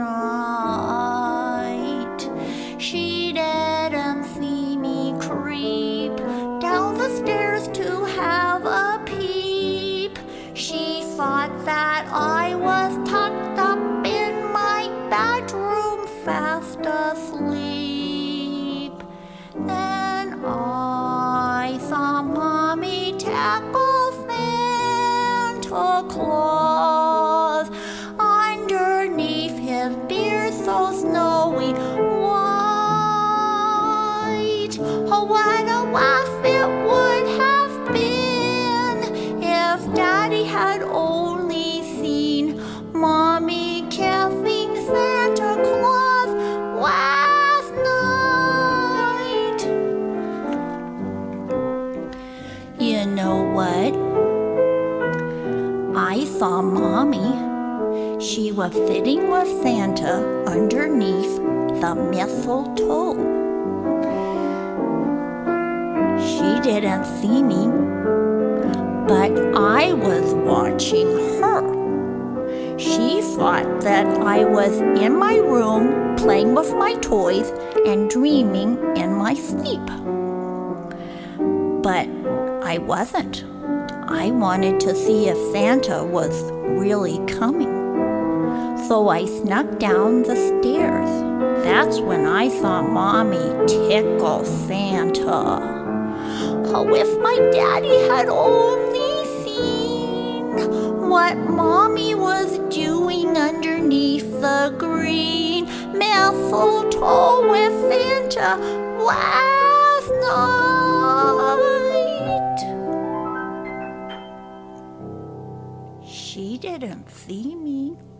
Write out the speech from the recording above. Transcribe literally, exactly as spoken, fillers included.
night. She didn't see me creep down the stairs to have a peep. She thought that I was tucked up in my bedroom fast asleep. Then I saw Mommy tackle Santa Claus underneath his beard so snowy white. Oh, what a laugh it would have been if Daddy had only seen Mommy kissing Santa Claus last night. You know what? I saw Mommy. She was sitting with Santa underneath the mistletoe. She didn't see me, but I was watching her. She thought that I was in my room playing with my toys and dreaming in my sleep. But I wasn't. I wanted to see if Santa was really coming. So I snuck down the stairs. That's when I saw Mommy tickle Santa. Oh, if my Daddy had only seen what Mommy was doing underneath the green mistletoe with Santa last night. She didn't see me.